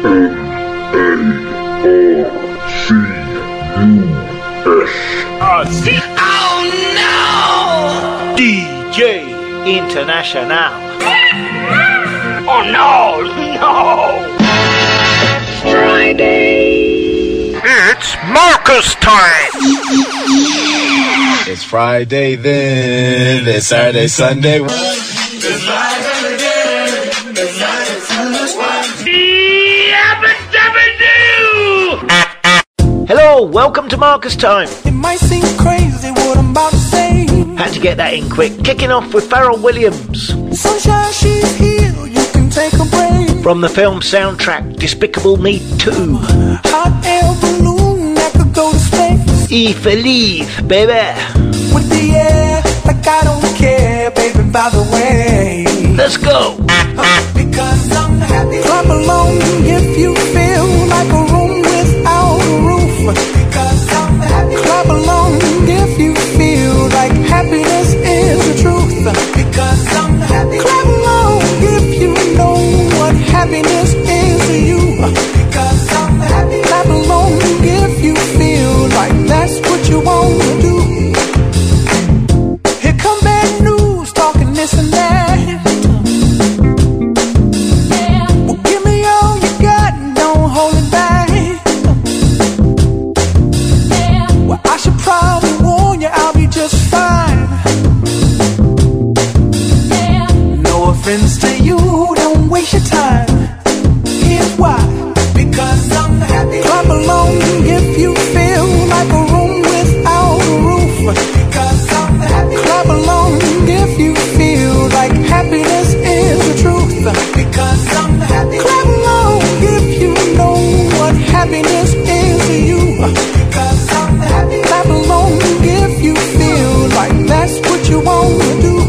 Oh no! DJ International. Oh no! No! Friday. It's Marcus time! It's Friday then, it's Saturday, Sunday. Hello, welcome to Marcus Time. It might seem crazy what I'm about to say. Had to get that in quick. Kicking off with Pharrell Williams. Sunshine, she's here, you can take a break. From the film soundtrack Despicable Me 2. Hot air balloon that could go to space. Y Feliz, baby. With the air, like I don't care, baby, by the way. Let's go. Because I'm happy. Clap along if you feel like a room without a roof. Because I'm happy. Clap along if you feel like happiness is the truth. Because I'm happy. Clap along if you know what happiness is to you. Because I'm happy. Clap along if you feel like that's what you want to do. Here come bad news, talking this and that. Well, give me all you got and don't hold it back. Well, I should probably warn you, I'll be just fine. No offense to you, don't waste your time. Here's why. Because I'm happy. Clap along if you feel like a room without a roof. Because I'm happy. Clap along if you feel like happiness is the truth. Because I'm happy. Clap along if you know what happiness is to you. Because I'm happy. Clap along if you feel like that's what you want to do.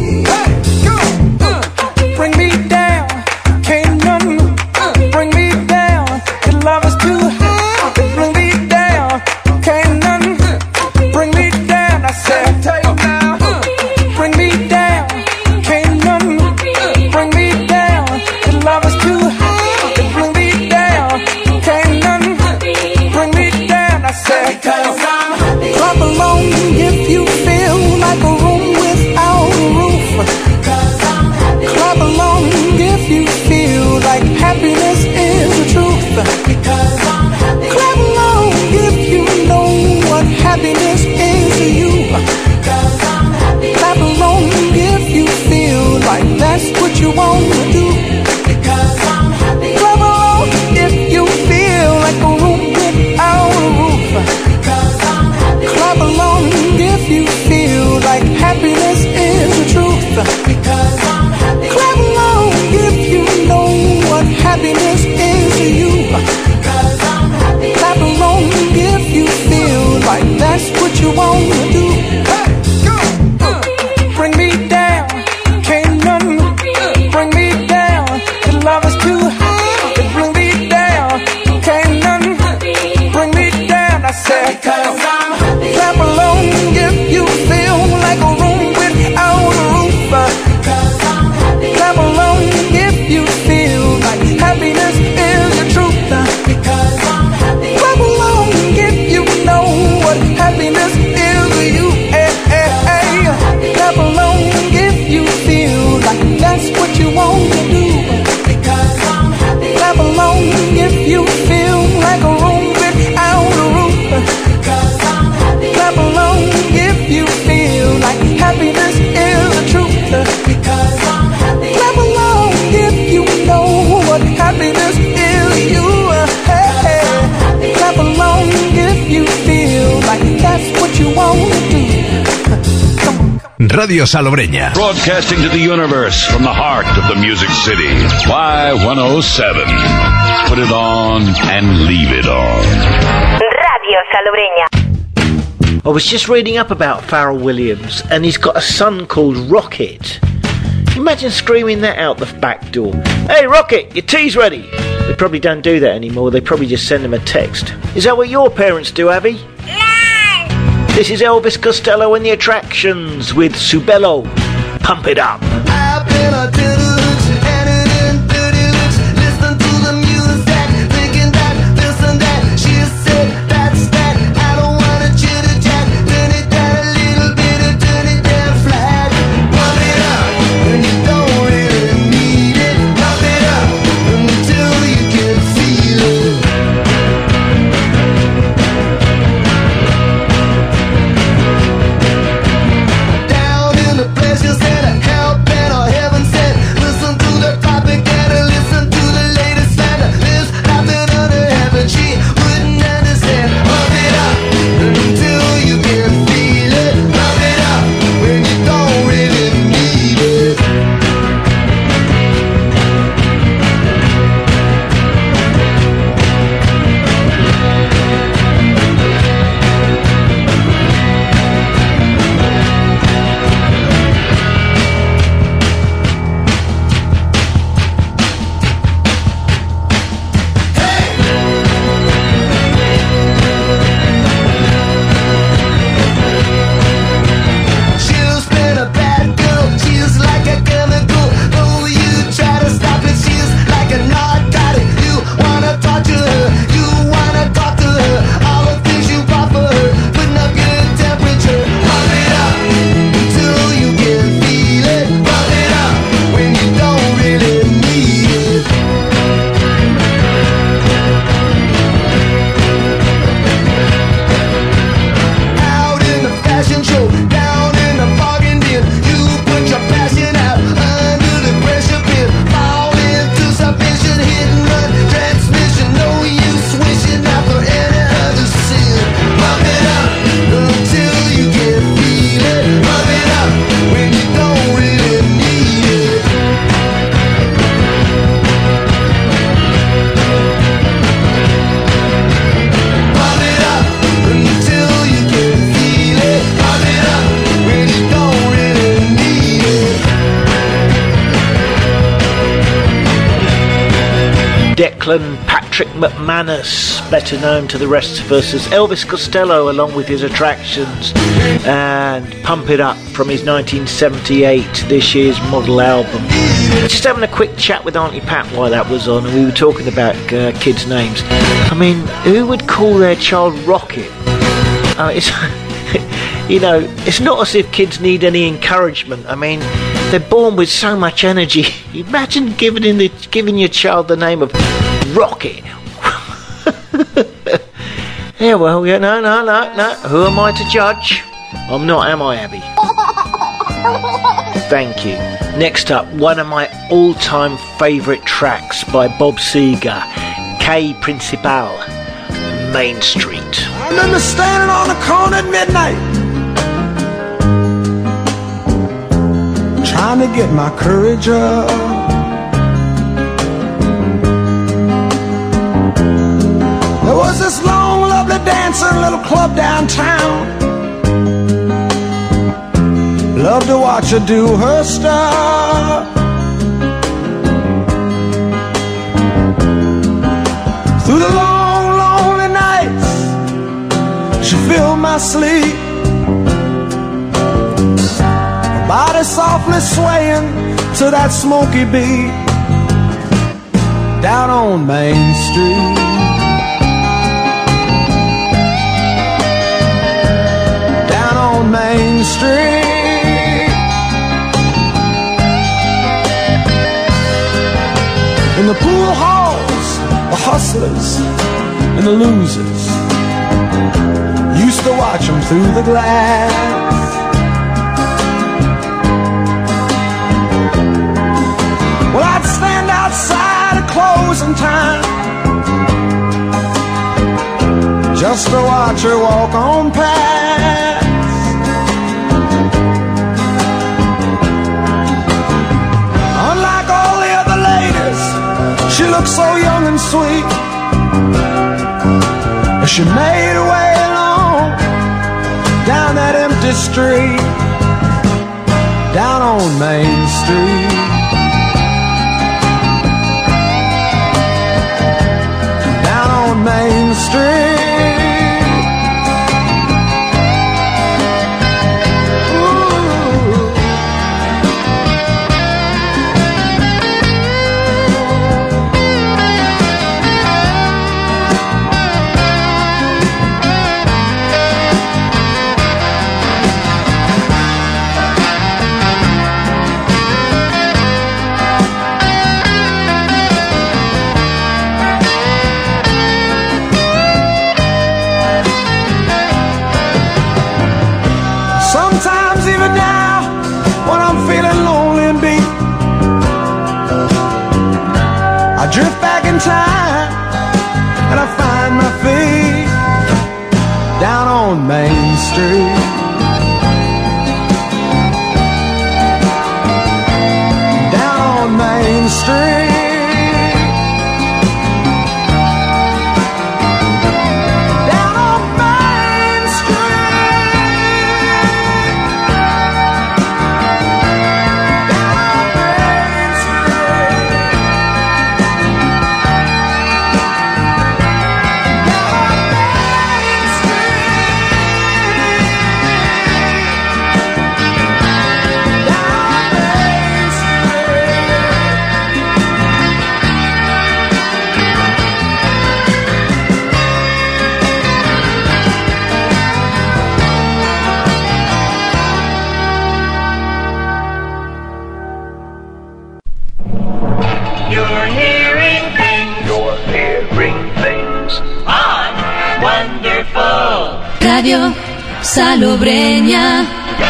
Bring me down, can't none bring me down. Your love is too high. Bring me down, can't none bring me down. I said, bring me down, can't none bring me down. Your love is too high. Bring me down, can't none bring me down. I said, clap along if you feel like a room without a roof. Clap along if you feel like happiness is the truth. Because I'm happy. Clap along if you know what happiness is to you. Because I'm happy. Clap along if you feel like that's what you want to do. Because I'm happy. Clap along if you feel like a room without a roof. Because I'm happy. Clap along if you feel like happiness is the truth. Because I'm happy. Clap along if you know what happiness is to you. Because I'm happy. Clap along if you feel like that's what you want to do. Bring me down, can't none bring me down. Your love is too high. Bring me down, can't none bring me down. I said, because I'm happy. Clap along if you feel like a room without a roof. Because I'm happy. Clap along if you feel like happiness is the truth. Because I'm happy. Clap along if you know what happiness is to you. Hey, hey, hey. Clap along if you feel like that's what you want to do. Because I'm happy. Clap along if you feel like a room without a roof. Because I'm happy. Clap along if you feel like happiness is the truth. Because I'm happy. Clap along if you know what happiness is to you. Hey, hey. Clap along if you feel like that's what you want to do. Radio Salobreña. Broadcasting to the universe from the heart of the Music City. Y107. Put it on and leave it on. Radio Salobreña. I was just reading up about Pharrell Williams, and he's got a son called Rocket. Imagine screaming that out the back door. Hey Rocket, your tea's ready. They probably don't do that anymore. They probably just send him a text. Is that what your parents do, Abby? This is Elvis Costello and the Attractions with Subello. Pump it up. I've been a diddle-ooch and it in dirty-ooch. Listen to the music, think Declan Patrick McManus, better known to the rest of us as Elvis Costello, along with his Attractions and Pump It Up from his 1978, this year's model album. Just having a quick chat with Auntie Pat while that was on, and we were talking about kids' names. I mean, who would call their child Rocket? It's you know, it's not as if kids need any encouragement. I mean, they're born with so much energy. Imagine giving your child the name of Rocket. Yeah, well, yeah, no. Who am I to judge? I'm not, am I, Abby? Thank you. Next up, one of my all-time favourite tracks by Bob Seger, K Principal, Main Street. I remember standing on the corner at midnight, trying to get my courage up. There was this long, lovely dancer in a little club downtown. Loved to watch her do her stuff. Through the long, lonely nights, she filled my sleep. Her body softly swaying to that smoky beat. Down on Main Street, down on Main Street. In the pool halls, the hustlers and the losers used to watch them through the glass. Well, I'd stand outside at closing time just to watch her walk on past. Unlike all the other ladies, she looked so young and sweet as she made her way along down that empty street, down on Main Street, down on Main Street. Sometimes even now, when I'm feeling lonely and beat, I drift back in time and I find my feet down on Main Street, down on Main Street. Radio Salobreña.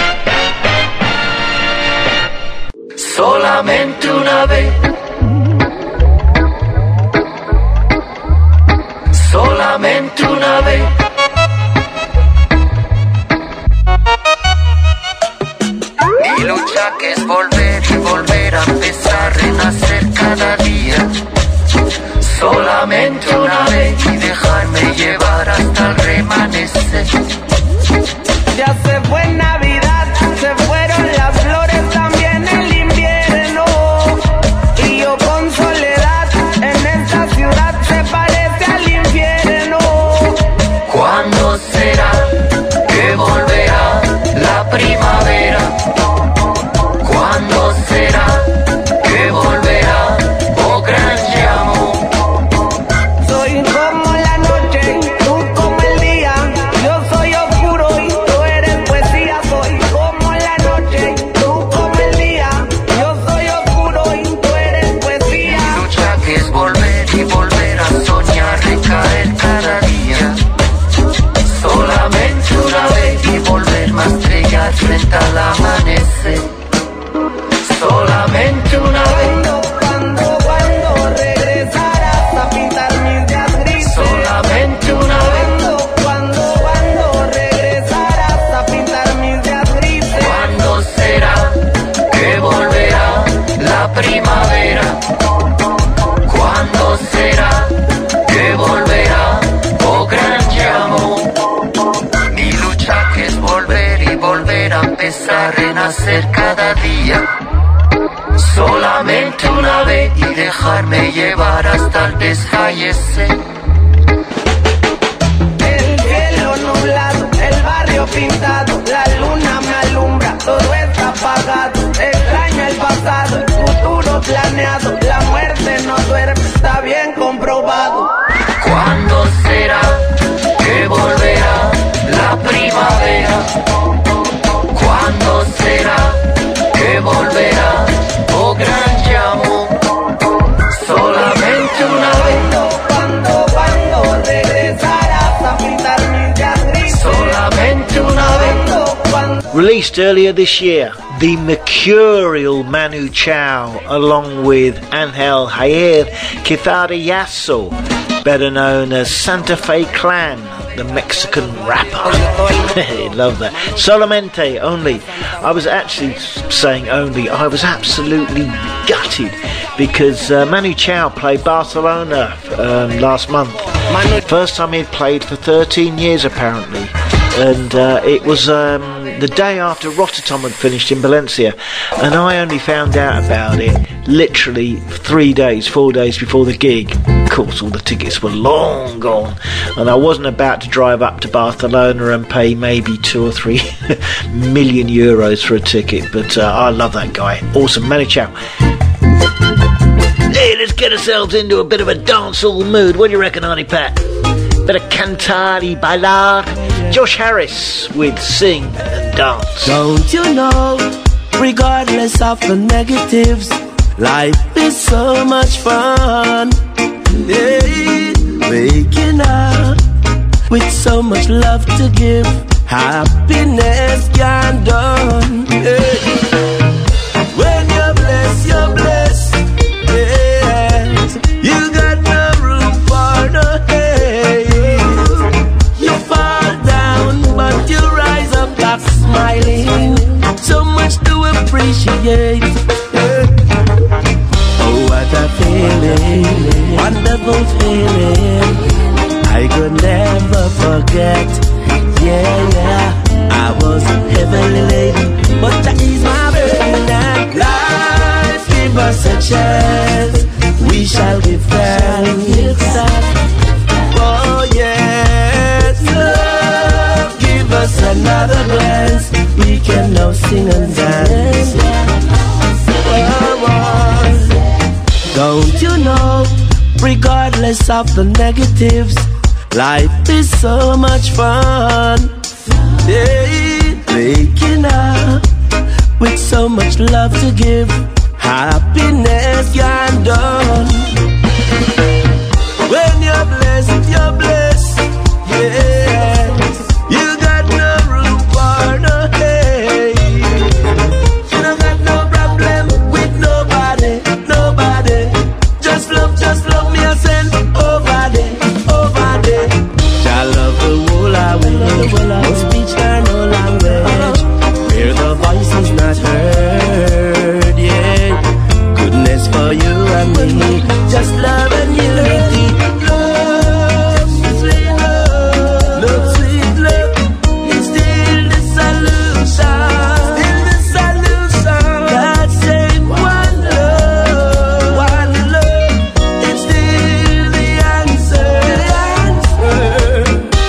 Solamente una vez, solamente una vez. Mi lucha que es volver y volver a empezar, renacer cada día. Solamente una vez y dejarme llevar hasta el remanecer. Ya se fue Navidad, se fueron las flores, también el invierno. Y yo con soledad en esta ciudad. al desfallecer. El cielo nublado, el barrio pintado, la luna me alumbra, todo está apagado. Extraño el pasado, el futuro planeado, la muerte no duerme, está bien comprobado. ¿Cuándo será que volverá la primavera? ¿Cuándo será que volverá, oh gran llamo? Solamente una vez. ¿Cuándo regresarás a pintar mis días grises? Solamente una vez. Released earlier this year, the mercurial Manu Chao, along with Angel Jair Quintarillazo, better known as Santa Fe Clan, the Mexican rapper. Love that. Solamente, only. I was actually saying only. I was absolutely gutted because Manu Chao played Barcelona last month. First time he'd played for 13 years apparently. And it was the day after Rotterdam had finished in Valencia, and I only found out about it literally 4 days before the gig. Of course, all the tickets were long gone, and I wasn't about to drive up to Barcelona and pay maybe 2 or 3 million euros for a ticket, but I love that guy. Awesome. Manu Chao. Hey, let's get ourselves into a bit of a dancehall mood. What do you reckon, Arnie Pat? Bit of cantar y bailar. Josh Harris with Sing and Dance. Don't you know, regardless of the negatives, life is so much fun. Hey, waking up with so much love to give, happiness can done. Hey. When you're blessed, you're blessed. Yes. You got no room for no hate. You fall down, but you rise up back smiling. So much to appreciate. Oh, what a feeling, wonderful feeling, I could never forget. Yeah, I was heavily laden, but that is my burden. Life give us a chance, we shall give thanks. Oh yes, love give us another glance, we can now sing and dance. Don't you know, regardless of the negatives, life is so much fun. Yeah, waking up with so much love to give, happiness can done. When you're blessed, you're blessed. Yeah, you got no room for no hate. You don't got no problem with nobody, nobody. Just love me and send over there, over there. I love the whole away, no speech nor no language, where the voice is not heard. Yeah, goodness for you and me, just love and unity. Love, sweet love, love, sweet love, it's still the solution, still the solution. God save one love, it's still the answer, the answer.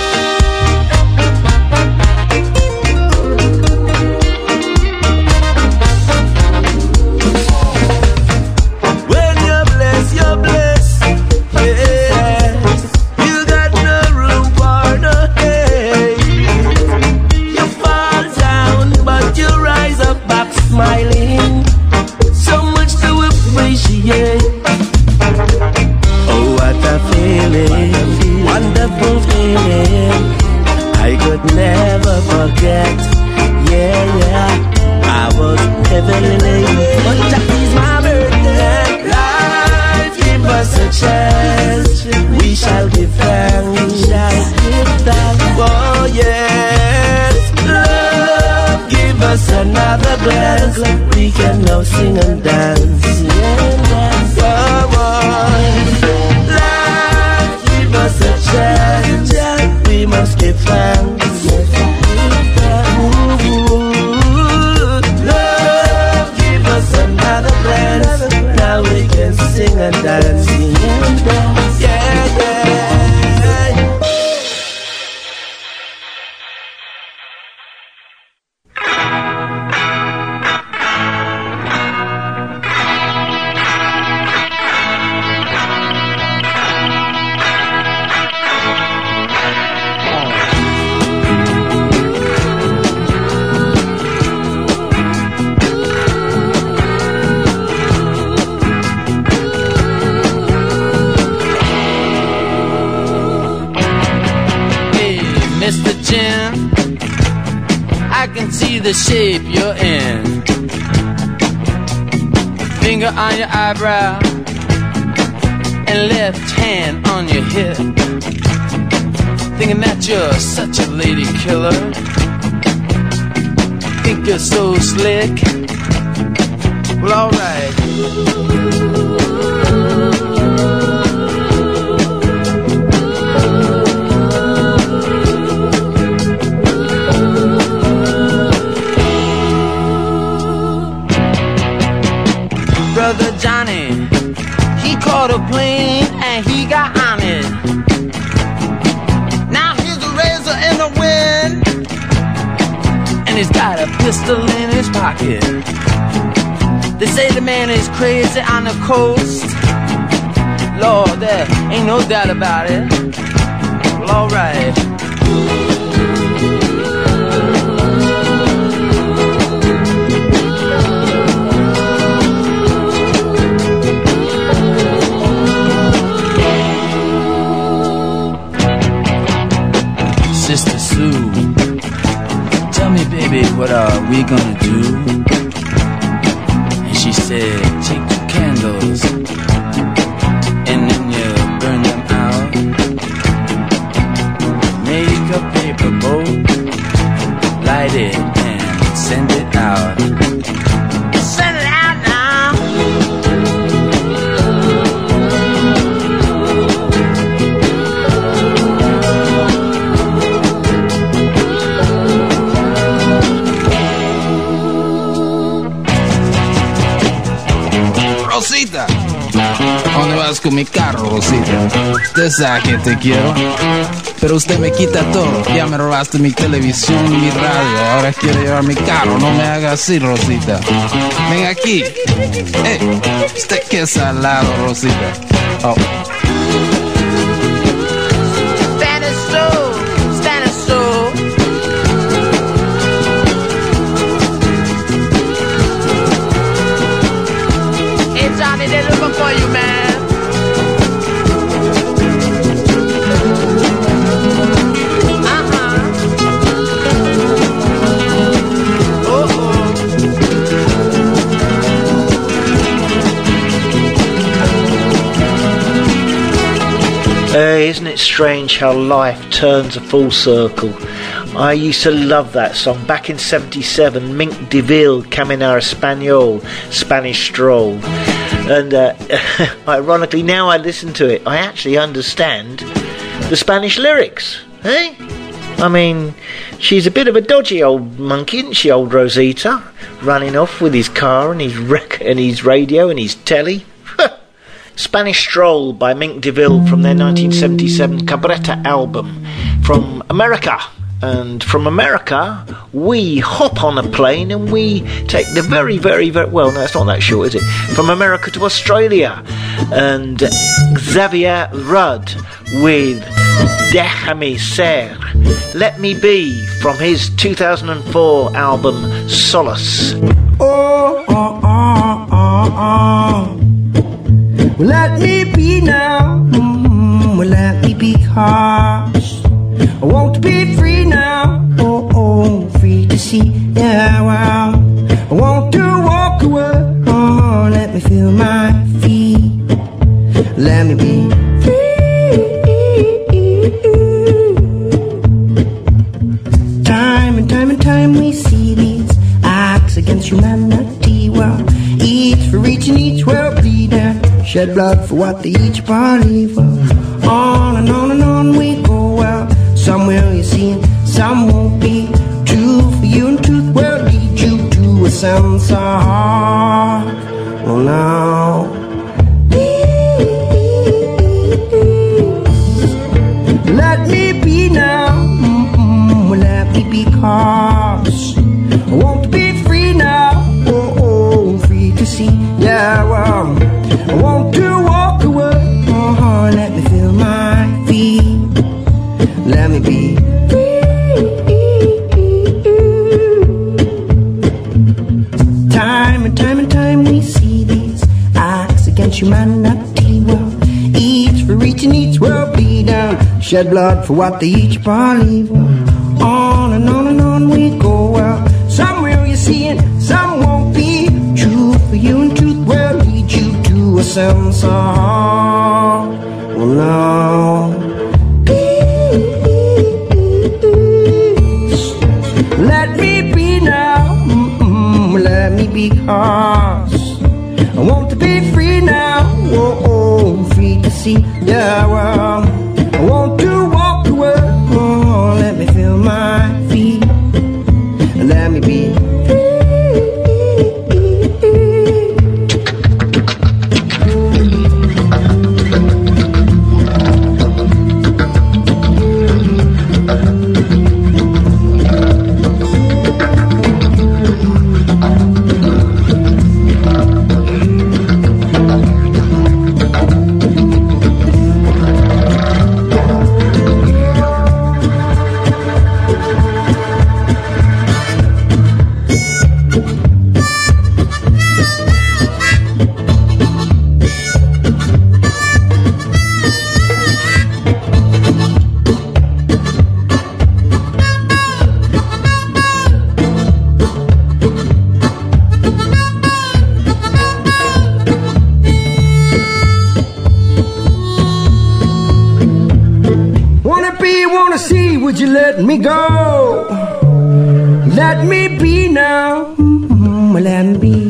When you're blessed, you're blessed. Yeah, you got no room for no hate. You fall down, but you rise up back smiling. So much to appreciate. Oh, what a feeling, wonderful feeling, I could never forget. Yeah, I was heavily laden, but that is my burden. Life give us a chance, we shall give thanks. Oh yes, love give us another glance, we can now sing and dance. Life give us a chance, we must give thanks. Love give us another glance, now we can sing and dance. I can see the shape you're in. Finger on your eyebrow and left hand on your hip. Thinking that you're such a lady killer. Think you're so slick. Well, alright. Brother Johnny, he caught a plane and he got on it. Now he's a razor in the wind, and he's got a pistol in his pocket. They say the man is crazy on the coast. Lord, there ain't no doubt about it. Well, alright. Sister Sue, tell me, baby, what are we gonna do? And she said, take 2 candles and then you burn them out. Make a paper boat, light it and send it out. Send it out now. Rosita, ¿a dónde vas con mi carro, Rosita? Usted sabe que te quiero, pero usted me quita todo. Ya me robaste mi televisión y mi radio, ahora quiere llevar mi carro. No me haga así, Rosita. Ven aquí. Usted qué salado, Rosita. Oh. Johnny, they're looking for you, man. Isn't it strange how life turns a full circle? I used to love that song. Back in 77, Mink DeVille, Caminar Español, Spanish Stroll. And ironically, now I listen to it, I actually understand the Spanish lyrics. Eh? I mean, she's a bit of a dodgy old monkey, isn't she, old Rosita? Running off with his car and his and his radio and his telly. Spanish Stroll by Mink DeVille from their 1977 Cabretta album from America. And from America, we hop on a plane and we take the very, very, very... Well, no, it's not that short, is it? From America to Australia. And Xavier Rudd with Déjame Ser, Let Me Be, from his 2004 album Solace. Oh, oh, oh, oh, oh. Well, let me be now. Well, let me be harsh. I want to be free now, oh, oh, free to see, yeah, well, I want to walk away, oh, let me feel my feet, let me be free. Time and time and time we see these acts against humanity, well, each for each and each will bleed and shed blood for what they each believe, well, on and on and on we go, well, some will you see and some won't be true for you, and truth will lead you to a sense of heart. Oh no. Let me be now, well, let me be cause I want to be free now, oh, oh, free to see, yeah, well, I want to walk away, oh, let me feel my feet. Let me be free. Time and time we see these acts against humanity. Well, each for each and each will bleed down, shed blood for what they each believe. Well, on and on we go. Well, sound so hard. Well, now, let me be now. Let me be, 'cause I want to be free now. Oh, free to see the world. I want to walk the world. Oh, let me feel my feet. Let me be. Would you let me go? Let me be now. Let me be.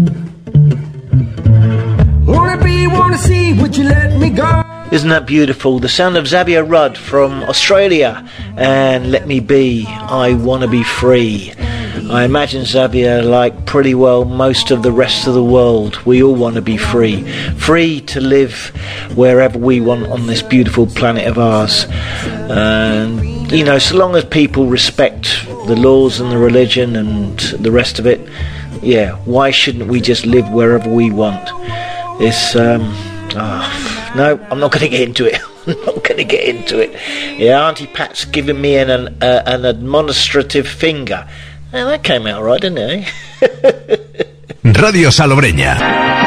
Wanna see, would you let me go? Isn't that beautiful? The sound of Xavier Rudd from Australia and Let Me Be, I Wanna Be Free. I imagine Xavier, like pretty well most of the rest of the world, we all want to be free. Free to live wherever we want on this beautiful planet of ours. And, you know, so long as people respect the laws and the religion and the rest of it, yeah, why shouldn't we just live wherever we want? It's, no, I'm not going to get into it. I'm not going to get into it. Yeah, Auntie Pat's giving me an administrative finger. Oh, that came out right, didn't it? Radio Salobreña.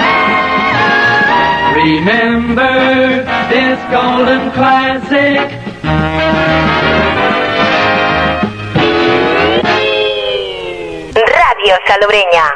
Remember this golden classic. Radio Salobreña.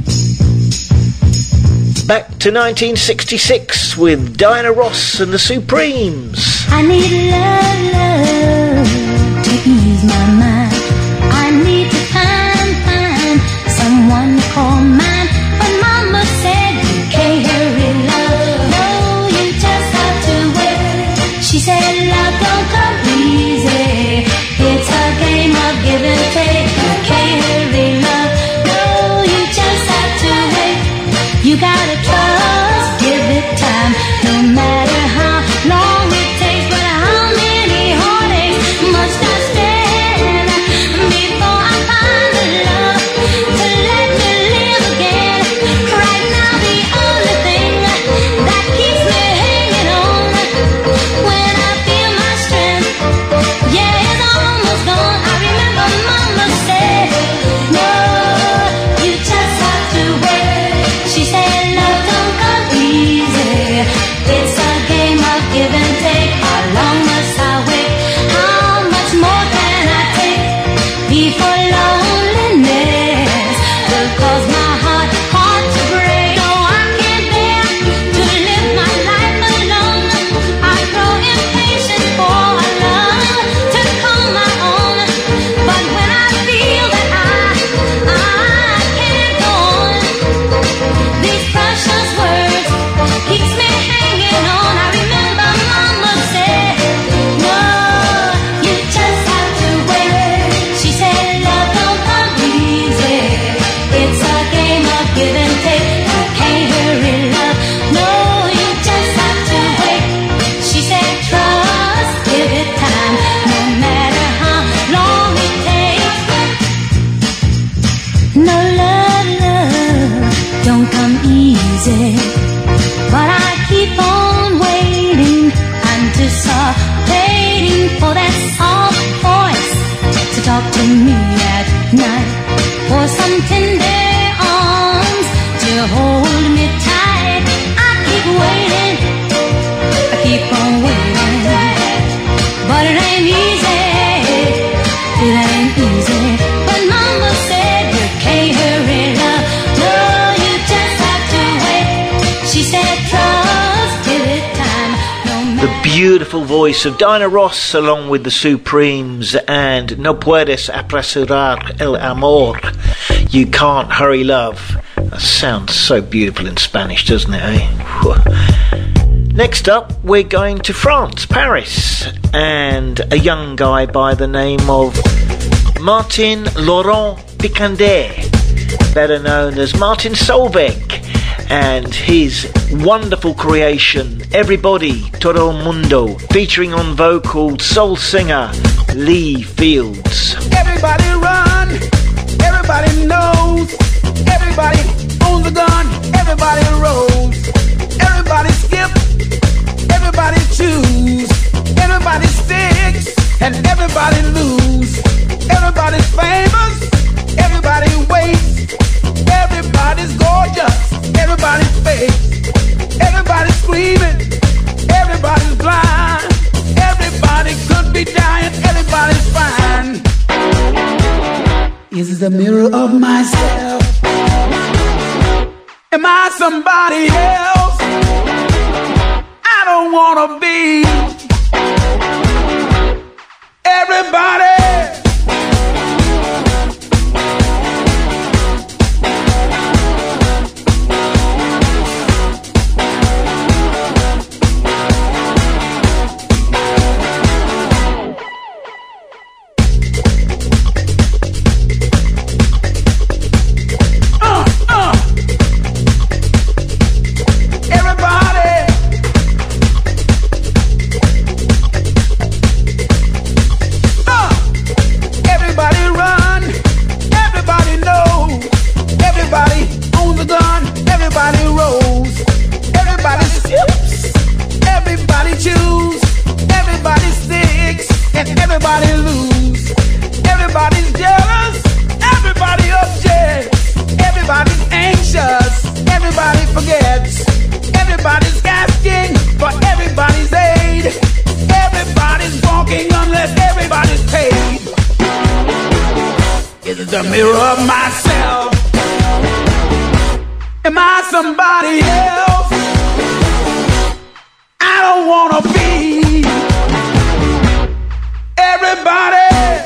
Back to 1966 with Diana Ross and the Supremes. I need love to ease my mind. I need to find someone to call mine. But Mama said you can't hurry love. No, you just have to wait. She said love don't come easy. It's a game of give and take. You can't hurry love. No, you just have to wait. You gotta trust, give it time. No matter how long it takes, but how many heartaches must I stand before I find the love to let me live again? Right now the only thing that keeps me hanging on when I feel my strength, yeah, it's almost gone. I remember Mama said, no, you just have to wait. She said love don't come easy. It's a game of give and take. How long must I wait? How much more can I take before loneliness will cause my heart to break? No, I can't bear to live my life alone. I grow impatient for a love to call my own. But when I feel that I can't go on, these precious words keeps me hanging on. I remember Mama said, no, you just have to wait. She said love don't come easy. It's a game of give and take. You can't hurry love. No, you just have to wait. She said trust, give it time. No matter how long it takes. No love don't come easy. But I keep on waiting, anticipating for that soft voice to talk to me at night, for some tender arms to hold me tight. I keep waiting, I keep on waiting, but it ain't easy, it ain't easy. But Mama said you can't hurry love. No, you just have to wait. She said try. beautiful voice of Diana Ross along with the Supremes and No Puedes Apresurar el Amor. You Can't Hurry Love. That sounds so beautiful in Spanish, doesn't it, eh? Next up, we're going to France, Paris, and a young guy by the name of Martin Laurent Picander, better known as Martin Solveig, and his wonderful creation, Everybody, Todo Mundo, featuring on vocal soul singer Lee Fields. Everybody run, everybody knows, everybody owns a gun, everybody rolls, everybody skip, everybody choose, everybody sticks, and everybody lose, everybody's famous, everybody waits, everybody's gorgeous, everybody's fake, everybody's screaming, everybody's blind, everybody could be dying, everybody's fine. Is the mirror of myself? Am I somebody else? I don't wanna be everybody. Everybody lose, everybody's jealous, everybody objects, everybody's anxious, everybody forgets, everybody's asking for everybody's aid, everybody's walking unless everybody's paid. Is it the mirror of myself? Am I somebody else? I don't wanna be everybody.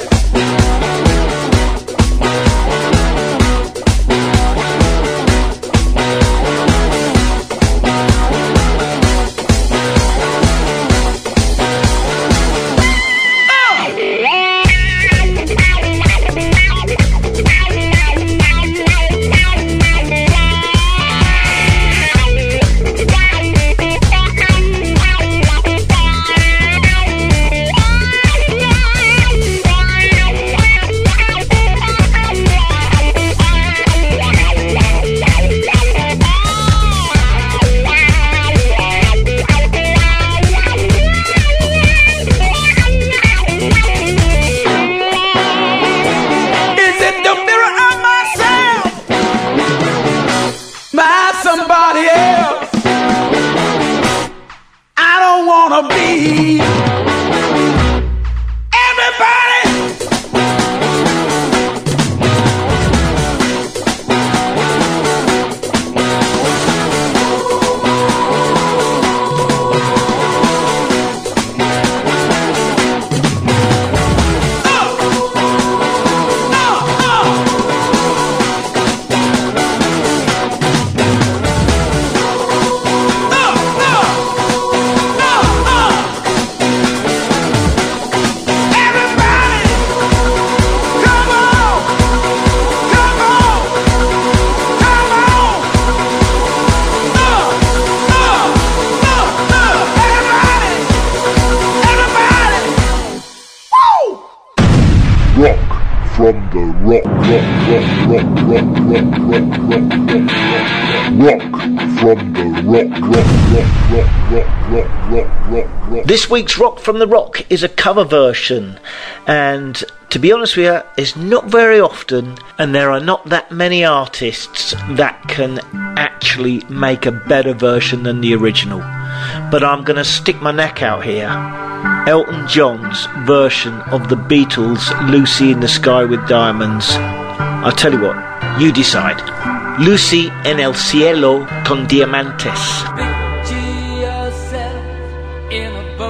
This week's Rock from the Rock is a cover version, and to be honest with you, it's not very often, and there are not that many artists that can actually make a better version than the original. But I'm going to stick my neck out here. Elton John's version of the Beatles' Lucy in the Sky with Diamonds. I'll tell you what, you decide. Lucy en el cielo con diamantes. Picture yourself in a boat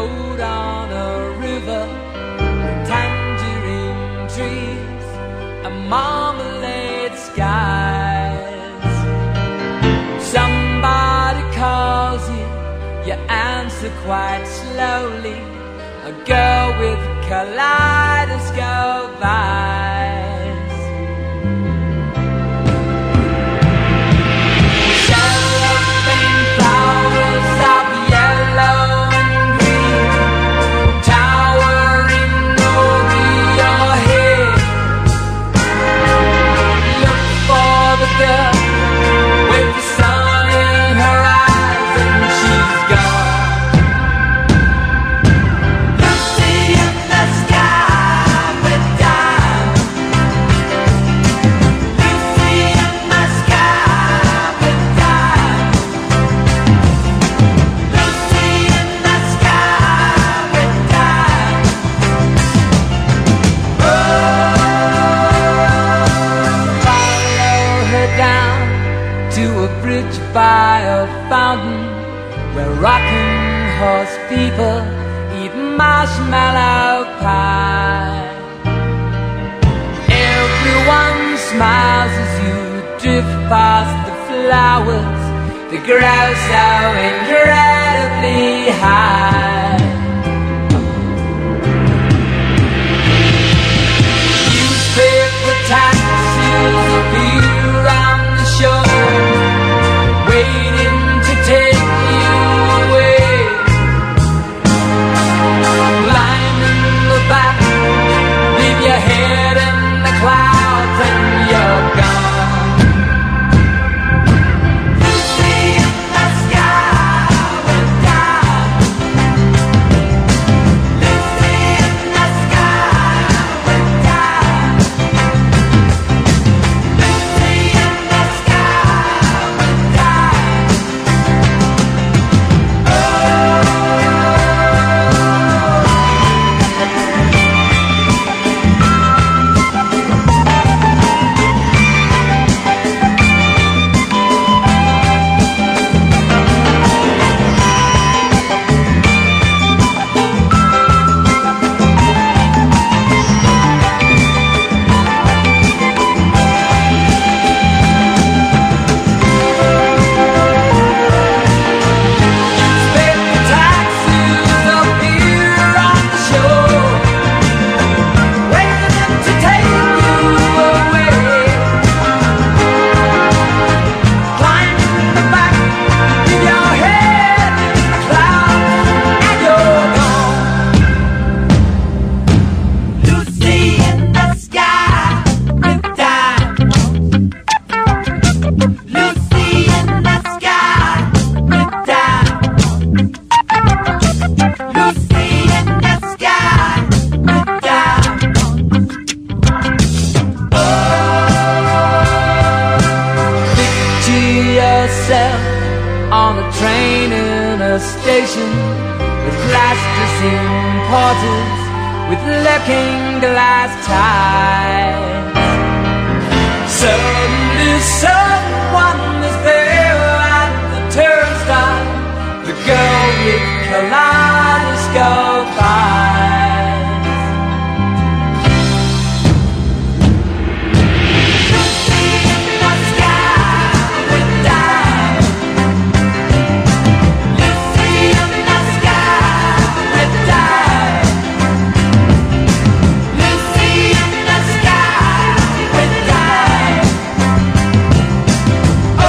boat on a river with tangerine trees and marmalade skies. Somebody calls you, you answer quite slowly. A girl with kaleidoscope eyes. Cellophane flowers of yellow and green, towering over your head. Look for the girl with the sun in her eyes, and she's gone. By a fountain where rocking horse people eat marshmallow pie. Everyone smiles as you drift past the flowers that grow so incredibly high. Newspaper taxis appear on the shore, waiting to take you away. Blind in the back, leave your head in the clouds and you're gone. Lucy in the sky with diamonds. Lucy in the sky with diamonds. Lucy in the sky with diamonds. On a train in a station with plasticine porters with looking glass ties. Suddenly someone is there at the turnstile, the girl with kaleidoscope eyes. Oh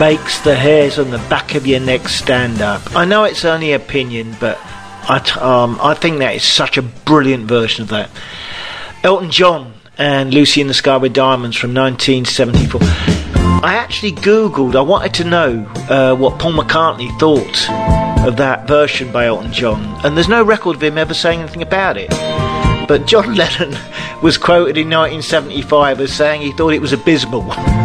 makes the hairs on the back of your neck stand up. I know it's only opinion, but I think that is such a brilliant version of that. Elton John and Lucy in the Sky with Diamonds from 1974. I actually googled, I wanted to know what Paul McCartney thought of that version by Elton John, and there's no record of him ever saying anything about it. But John Lennon was quoted in 1975 as saying he thought it was abysmal.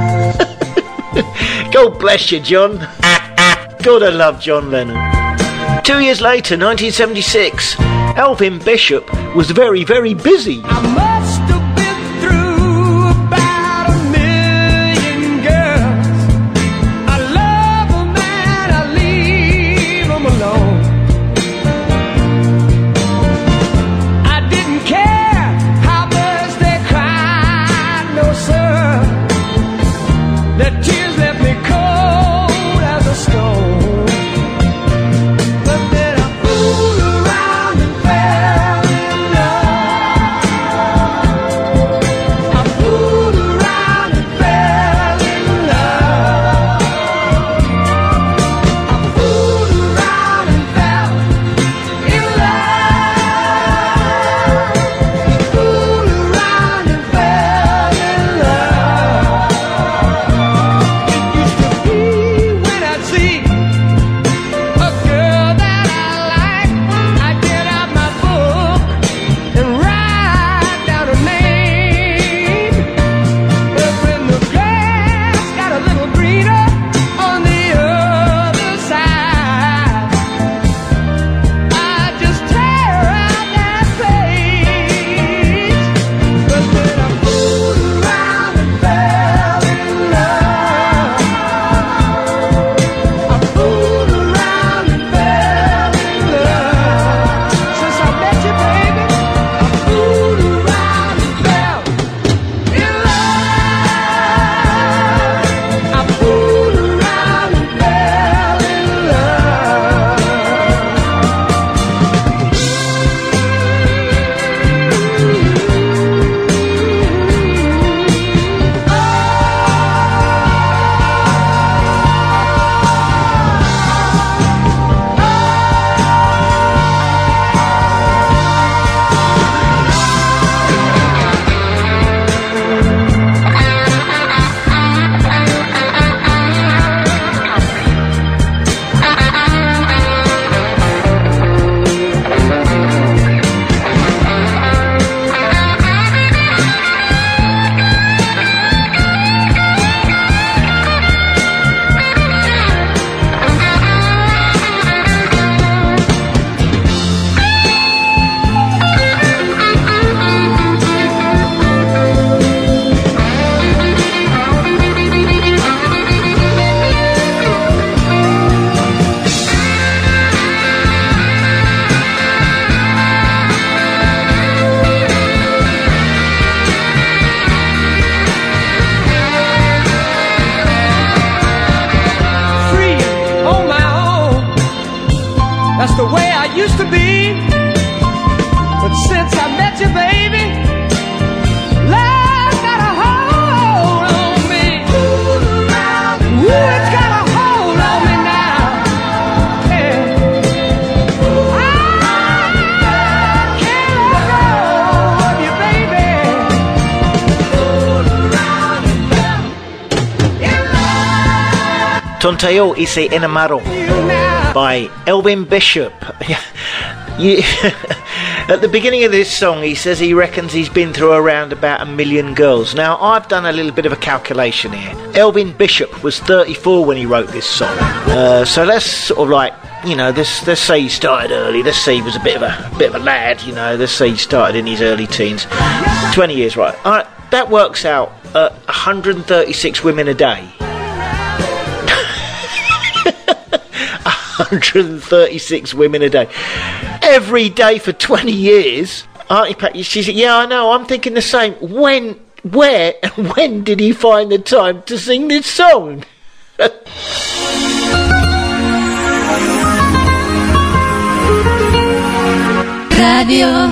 God bless you, John. God, I love John Lennon. 2 years later, 1976, Elvin Bishop was very, very busy. I must have been through about 1,000,000 girls. I love 'em and I leave 'em alone. I didn't care how much they cried, no sir. Their tears left me cold as a stone. That's the way I used to be. But since I met you, baby, love got a hold on me. Ooh, it's got a hold on me now. Yeah. I can't let go of you, baby. Tonteo y se enamoró by Elvin Bishop. At the beginning of this song, he says he reckons he's been through around about 1 million girls. Now, I've done a little bit of a calculation here. Elvin Bishop was 34 when he wrote this song. So let's sort of like, you know, let's say he started early. Let's say he was a bit of a lad, you know. Let's say he started in his early teens. 20 years, right. All right, that works out at 136 women a day. 136 women a day. Every day for 20 years. Auntie Pat, she said, yeah, I know, I'm thinking the same. When, where, and when did he find the time to sing this song? Radio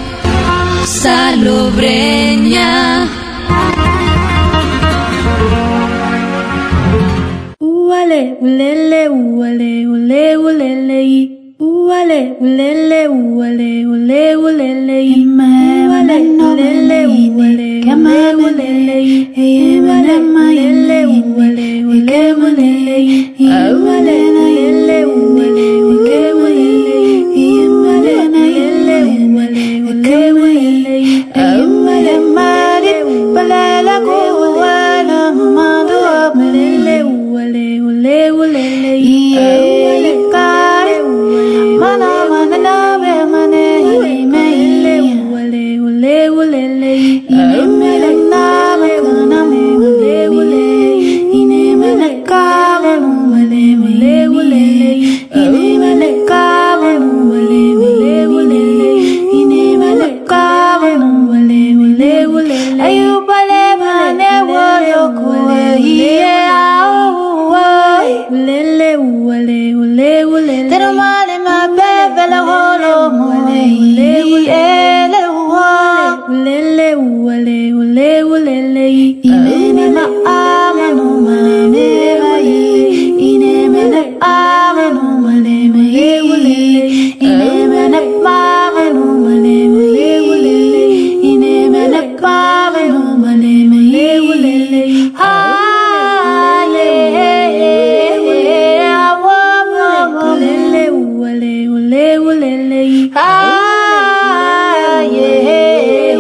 Salobreña. Uale, ulele, uale, ule, ulele, uale, ulele, uale, ule, ulele, uale, ulele, uale, kama ulele, uale, ulele, uale, ule, ulele, uale, ulele, uale, ule, ulele, uale, ulele, uale, ule, ulele, uale, mari, balela kuwana, mando, ulele, uale, ule, ulele, uale, kare, mana, mana, na, be, mane, me, uale, ule, ulele, uale, na, me, kana, me, ule, ule, ine, me, ne, ka, me, ule, ule, ule, ine, me, ne, ka, me, ule, ule, ule, ine, me, ne, ka, me, ule, ule, ule, ayubale, mane, wo, yoko, yeah, ulele, ule, ule, ule, tero male, ma, bebe, la, holo, mole, ule, ule, ulele, ule, ule, ule, ine, ma, ama, no, male, me, ma, ine, me, ne, ama, no, male, me, ule, ine, me, ne, ma, no, male, me, ule, ine, me, ne, ma, no, male, me, ule, ah, yeah, I want ulele, ule, ule, ule, ah, yeah,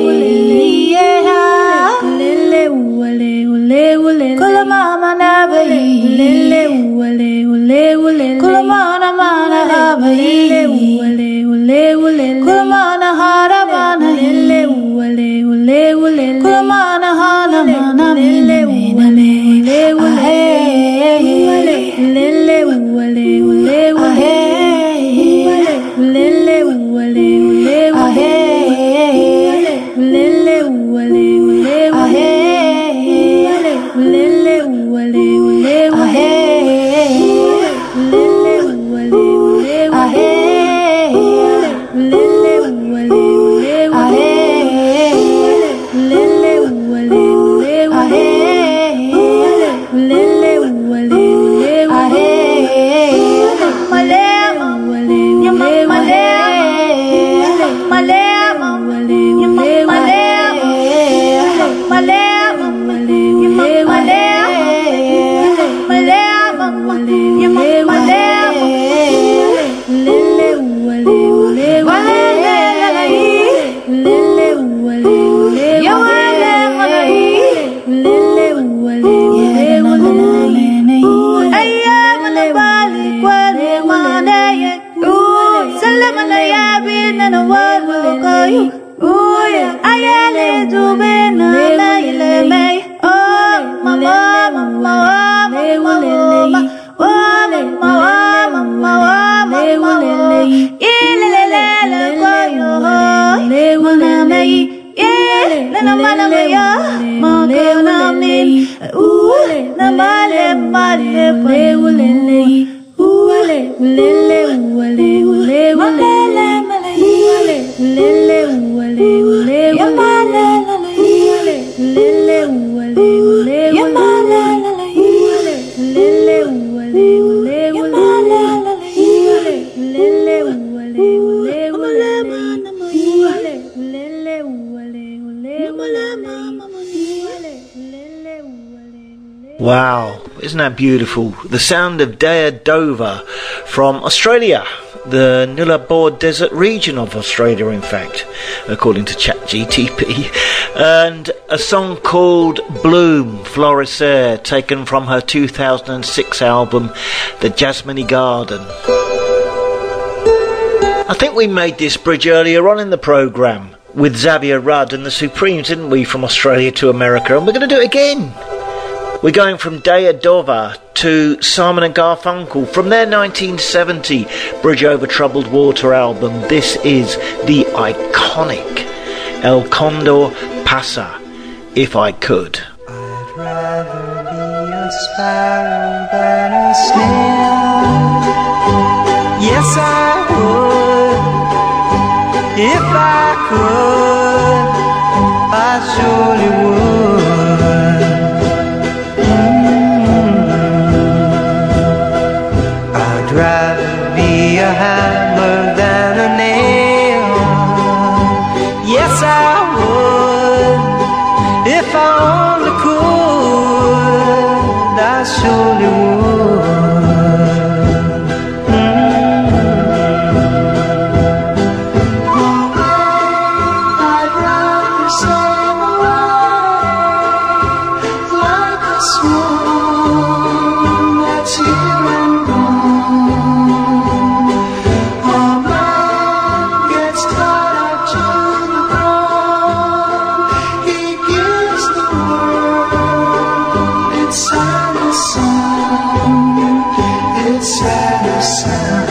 ulele, ule, ule, ule, kula mama na bayi, ulele, ule, ule, ule, kula mana mana na bayi, ule, ule, ule, kula mana hara mana, ule, ule, ule, ule, kula mana hana mana, ule, ule, ule, ule, ulele, ule, ule, Wow, isn't that beautiful? The sound of Deodova from Australia, the Nullarbor Desert region of Australia, in fact, according to ChatGTP. And a song called Bloom, Floriser, taken from her 2006 album, The Jasmine Garden. I think we made this bridge earlier on in the programme with Xavier Rudd and the Supremes, didn't we, from Australia to America, and we're going to do it again. We're going from Deodova to Simon and Garfunkel from their 1970 Bridge Over Troubled Water album. This is the iconic El Condor Pasa, If I Could. I'd rather be a sparrow than a snail. Yes, I would. If I could, I surely would. rather be a hammer than a nail. Yes, I would, if I only could, I surely would. I'd rather sail away like a swan that's here and gone. A man gets tied up to the ground. He gives the world its saddest song, its saddest sound.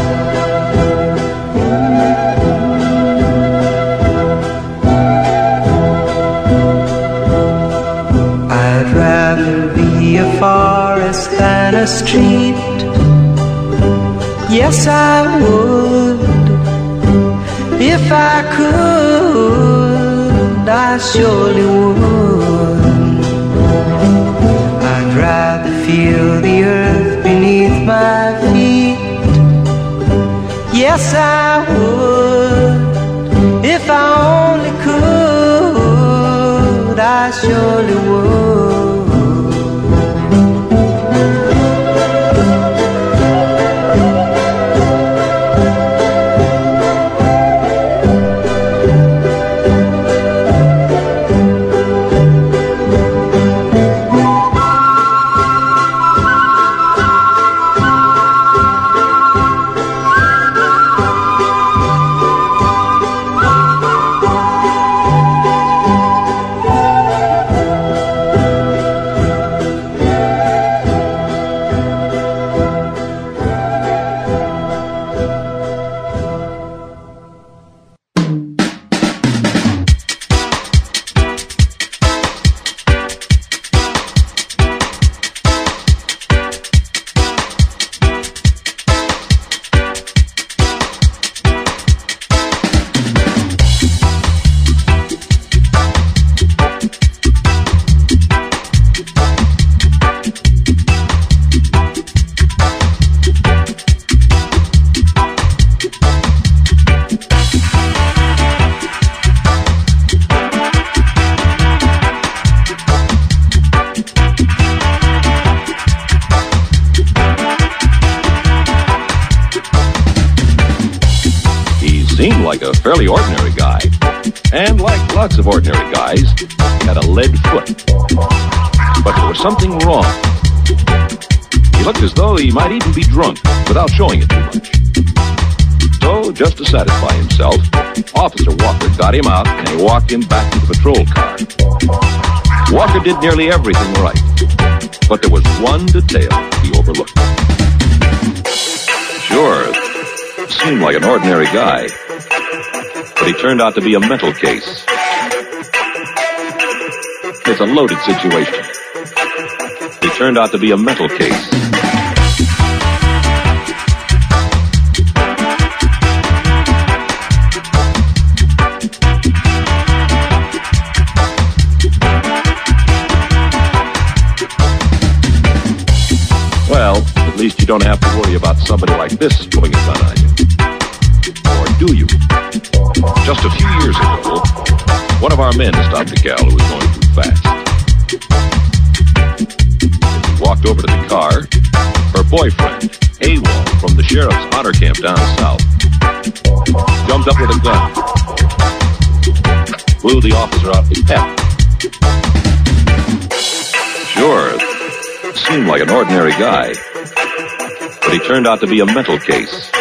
I'd rather be a forest than a street. Yes, I would, if I could, I surely would. I'd rather feel the earth beneath my feet. Yes, I would, if I only could, I surely would. Seemed like a fairly ordinary guy. And like lots of ordinary guys, he had a lead foot. But there was something wrong. He looked as though he might even be drunk, without showing it too much. So, just to satisfy himself, Officer Walker got him out and he walked him back to the patrol car. Walker did nearly everything right. But there was one detail he overlooked. Sure, seemed like an ordinary guy, but he turned out to be a mental case. It's a loaded situation. He turned out to be a mental case. Well, at least you don't have to worry about somebody like this pulling a gun on you. Or do you? Just a few years ago, one of our men stopped a gal who was going too fast. He walked over to the car. Her boyfriend, AWOL, from the sheriff's honor camp down south, jumped up with a gun, blew the officer out with pep. Sure, seemed like an ordinary guy, but he turned out to be a mental case.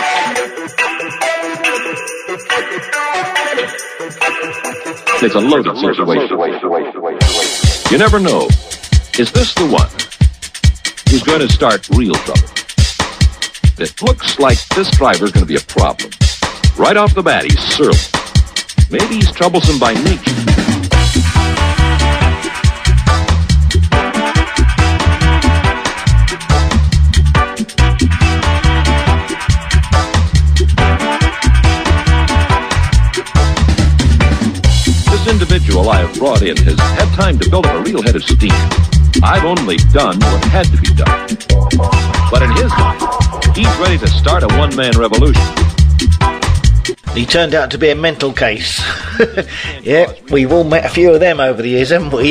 It's a loaded situation. You never know. Is this the one who's going to start real trouble? It looks like this driver's going to be a problem. Right off the bat, he's surly. Maybe he's troublesome by nature. Individual I have brought in has had time to build up a real head of steam. I've only done what had to be done. But in his mind, He's ready to start a one-man revolution. He turned out to be a mental case. Yeah, we've all met a few of them over the years, haven't we?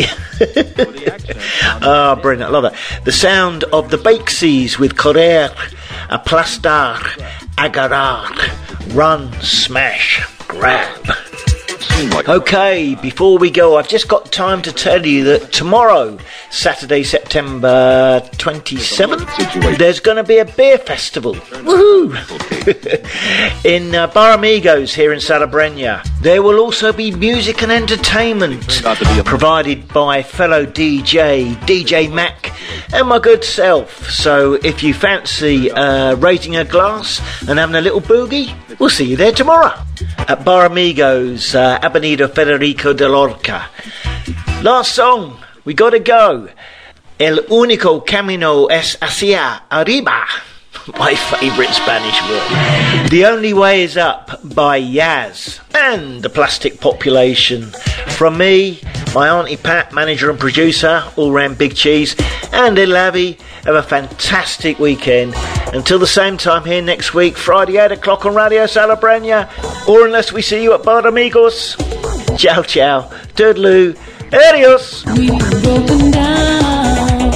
Ah, brilliant, I love that. The sound of the Bakeseas with correr, aplastar, agarrar, run, smash, grab. Okay, before we go, I've just got time to tell you that tomorrow, Saturday, September 27th, there's going to be a beer festival. Woohoo! In Bar Amigos here in Salobreña. There will also be music and entertainment provided by fellow DJ Mac, and my good self. So if you fancy raising a glass and having a little boogie, we'll see you there tomorrow at Bar Amigos, Avenida Federico de Lorca. Last song, we gotta go. El único camino es hacia arriba. My favourite Spanish word. The Only Way Is Up by Yaz and the Plastic Population. From me, my Auntie Pat, manager and producer, all round Big Cheese, and Elavi. Have a fantastic weekend. Until the same time here next week, Friday 8 o'clock on Radio Salobreña, or unless we see you at Bar Amigos. Ciao, ciao. Toodaloo. Adios. We've broken down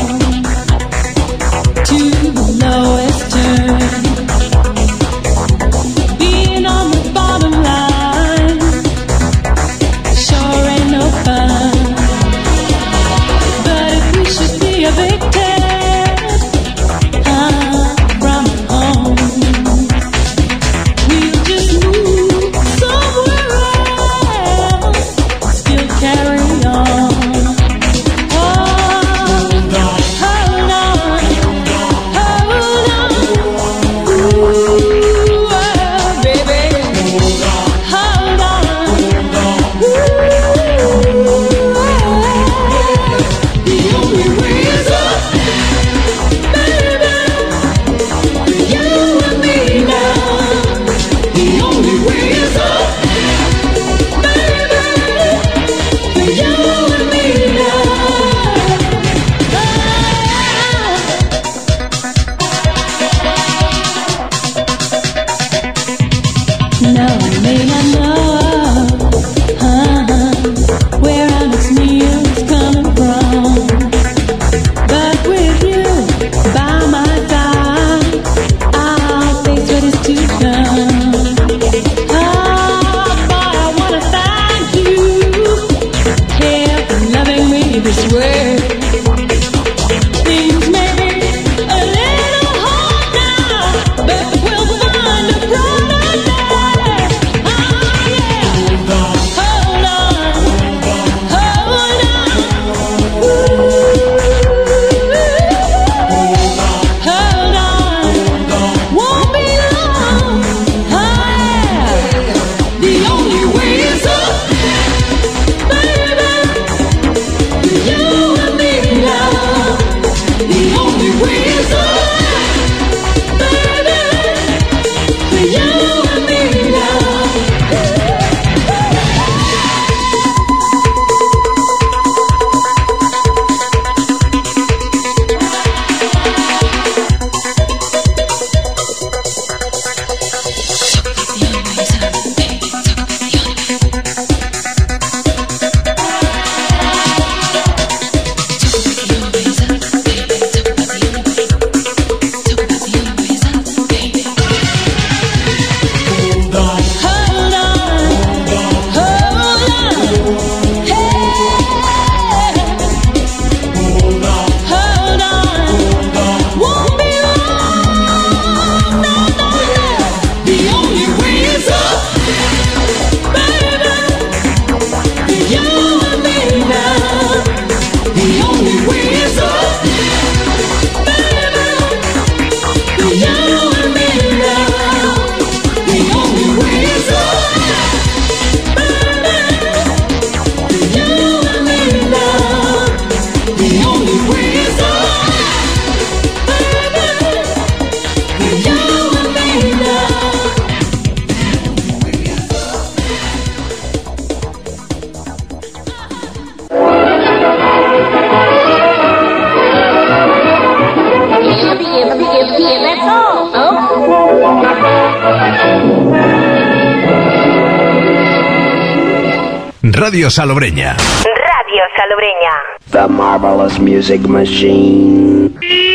to the lowest turn. Being on the bottom line sure ain't no fun. But if we should be a victim from home, we'll just move somewhere else, still carry on. Hold on, hold on, hold on. Radio Salobreña. Radio Salobreña. The Marvelous Music Machine.